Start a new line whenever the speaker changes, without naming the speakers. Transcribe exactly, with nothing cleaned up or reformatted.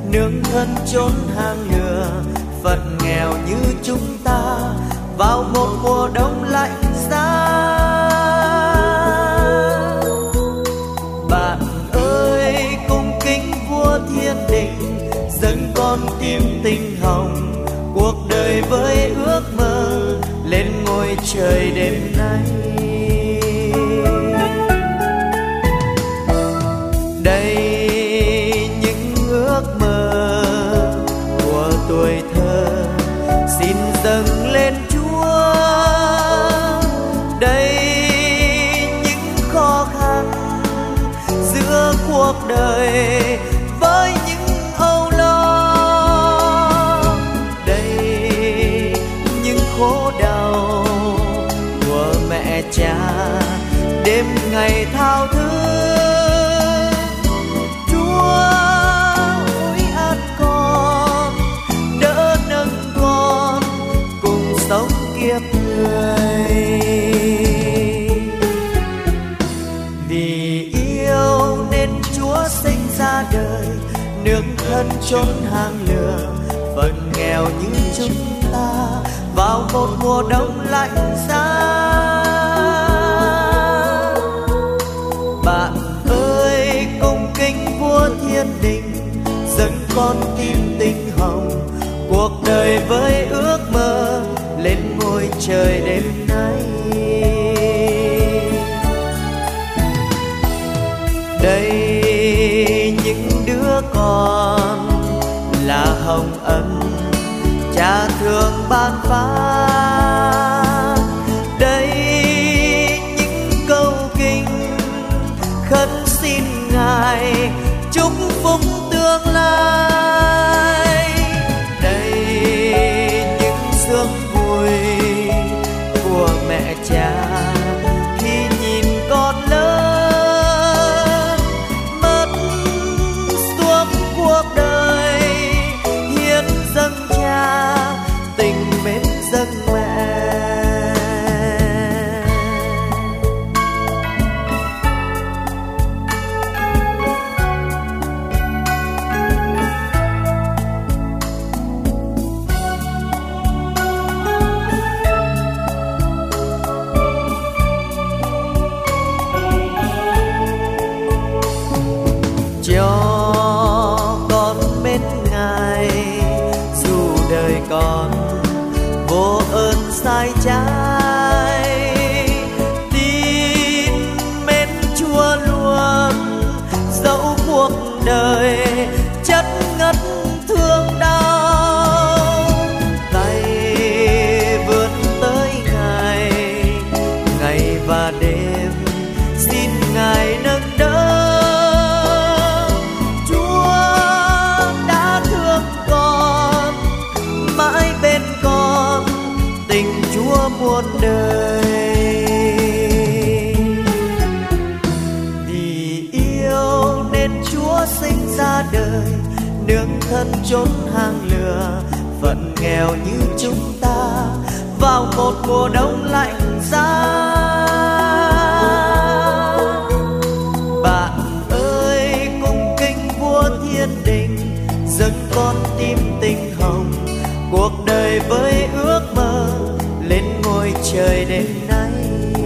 nương thân chốn hang lửa, phận nghèo như chúng ta vào một mùa đông lạnh giá. Bạn ơi cung kính vua thiên đình, dâng con tim tinh hồng, cuộc đời với ước mơ lên ngôi trời đêm nay. Đây những ước mơ của tuổi thơ xin dâng lên Chúa. Đây những khó khăn giữa cuộc đời với những âu lo. Đây những khổ đau của mẹ cha đêm ngày thao thức. Chúa ôi an con, đỡ nâng con cùng sống kiếp người. Vì yêu nên Chúa sinh ra đời, nương thân chốn hang lửa, phận nghèo như chúng ta vào một mùa đông lạnh giá. Bạn ơi cung kính vua thiên đình, dâng con tim tinh hồng, cuộc đời với ước mơ lên ngôi trời đêm nay. Đây những đứa con là hồng ân cha thương ban phát. Đây những câu kinh khấn xin Ngài chúc phúc tương lai. Đây những sướng vui của mẹ cha khi nhìn con lớn, mất suốt cuộc đời hiến dâng cha, tình mến dâng mẹ. Cho con mến Ngài dù đời còn vô ơn sai trái, tin mến Chúa luôn dẫu cuộc đời chất ngất thương đau. Tay vươn tới Ngài ngày và đêm, xin Ngài nâng đỡ. Mãi bên con tình Chúa muôn đời. Vì yêu nên Chúa sinh ra đời, nương thân chốn hang lửa, phận nghèo như chúng ta vào một mùa đông lạnh giá. Bạn ơi cung kính vua thiên đình, dâng con tim tinh hồng, cuộc đời với ước mơ lên ngôi trời đêm nay.